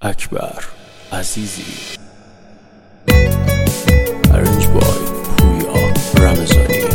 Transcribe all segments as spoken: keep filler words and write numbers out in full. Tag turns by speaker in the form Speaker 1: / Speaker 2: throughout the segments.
Speaker 1: اکبر عزیزی. ارنج بای پویا رمضانی.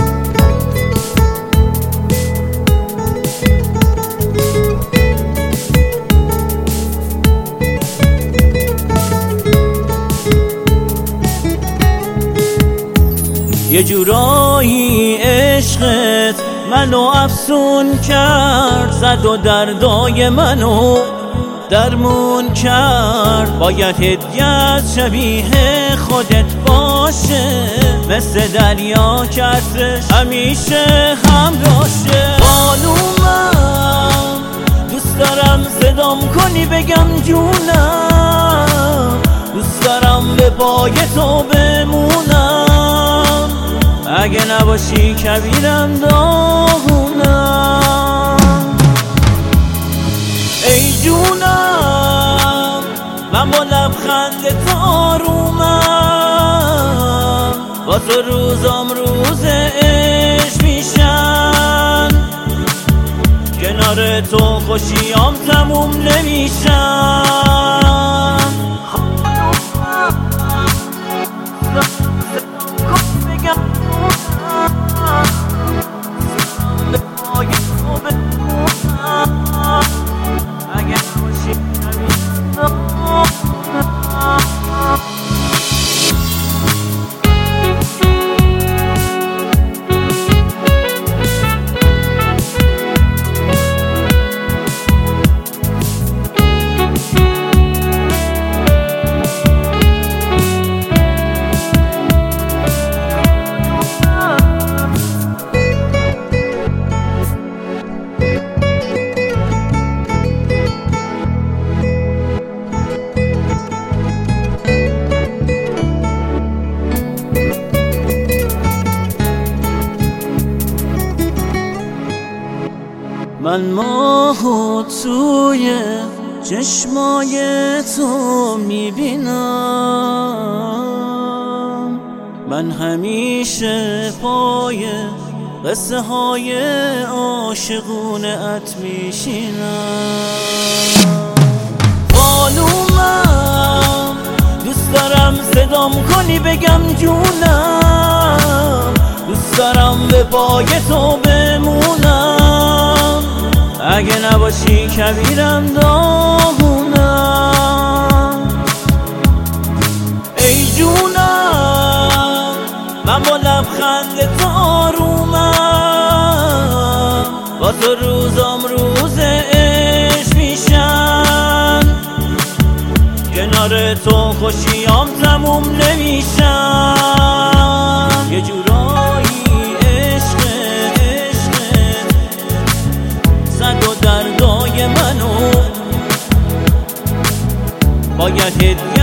Speaker 2: یه جورایی عشقت منو افسون کرد، زد و دردای منو درمون کرد. باید هدیت شبیه خودت باشه، مثل دریا کردش همیشه همراشه. بانومم دوست دارم صدام کنی بگم جونم، دوست دارم به پای تو بمونم، اگه نباشی کبیرم داغونم. ای جونم من با لبخند تو آرومم، با تو روزام روز عشق میشن، کنار تو خوشیام تموم نمیشن. من ماهو توی چشمای تو میبینم، من همیشه پای قصه های عاشقونه ات میشینم. بانومم دوست دارم صدام کنی بگم جونم، دوست دارم به پای تو بمونم، اگه نباشی کبیرم داغونم. ای جونم من با لبخند تو آرومم، با تو روزام روز عشق میشن، کنار تو خوشیام تموم نمیشن. یه جورایی عشقت عشقت زد و دردای منو باید هدیه